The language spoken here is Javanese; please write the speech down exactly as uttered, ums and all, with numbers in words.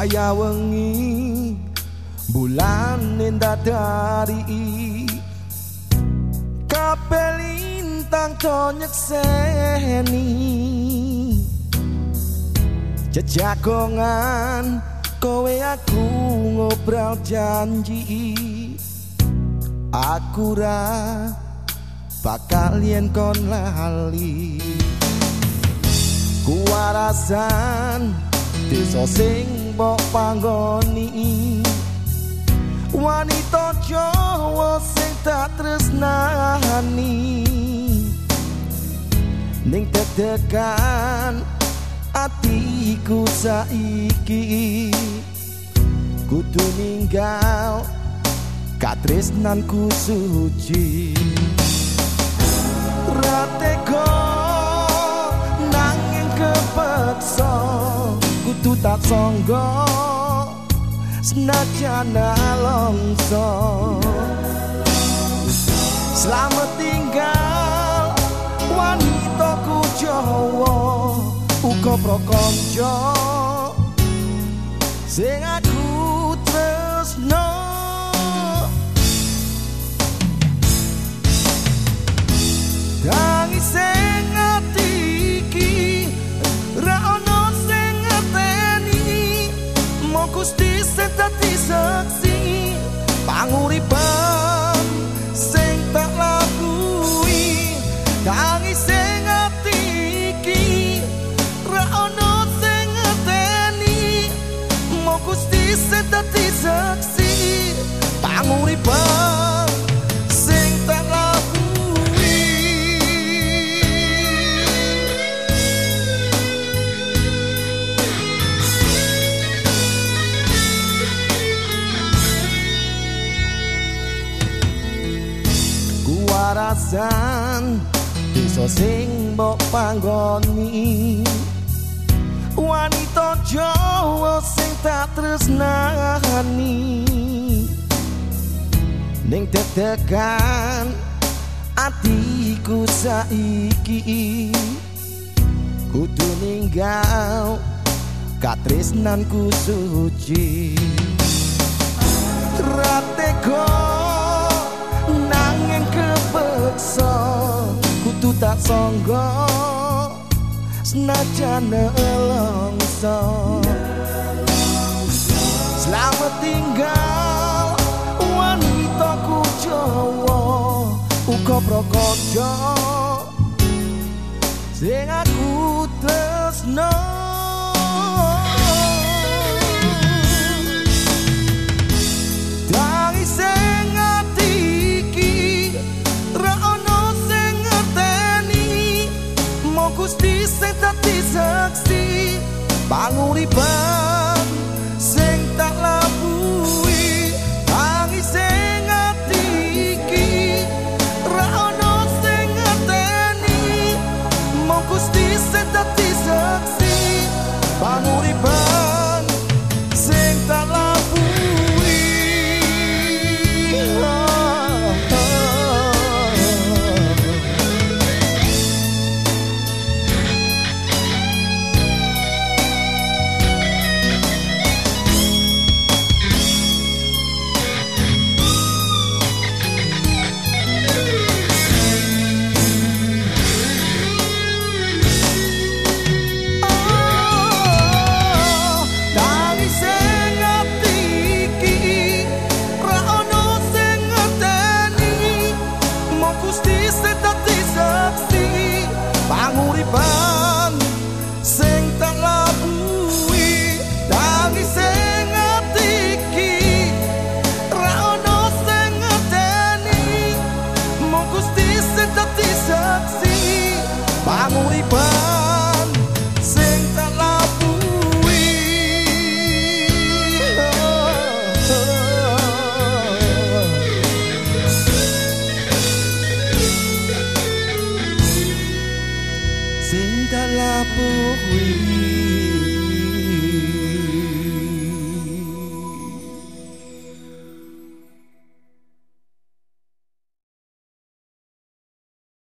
Waya wengi bulan ndadari kabeh lintang do nyekseni jejagongan kowe aku ngobrol janji aku ra bakal yen kon lali kuwarasan desa sing mbok panggoni wanita Jawa sing tak tresnani ning dedekan atiku saiki kudu ninggal katresnanku suci ratego nanging kepeksa kudu tak sangga senajan alongso selamat tinggal wanitaku Jawa uga prakonco sing aku tresno tangi sing ati iki ra ono sing ngerteni mung Gusti sing dadi saksi panguripan sing tak labui tangi sing ati iki ra ono sing ngerteni mung Gusti sing dadi saksi panguripan sing tak warasan desa sing mbok panggoni wanita Jawa sing tak tresnani ning dedekan atiku saiki kudu ninggal katresnanku suci ratego nanging kepeksa kudu tak sangga senajan elongso selamat tinggal wanitaku Jawa uga prakonco sing aku tresno tangi sing ati Gusti sing dadi saksi panguripan sing tak labui tangi sing ati iki ra ono sing ngerteni mung Gusti sing dadi saksi panguripan sing tak labui panguripan sing tak labui tangi sing ati iki ra ono sing ngerteni mung Gusti sing dadi saksi panguripan sing tak labui sing tak labui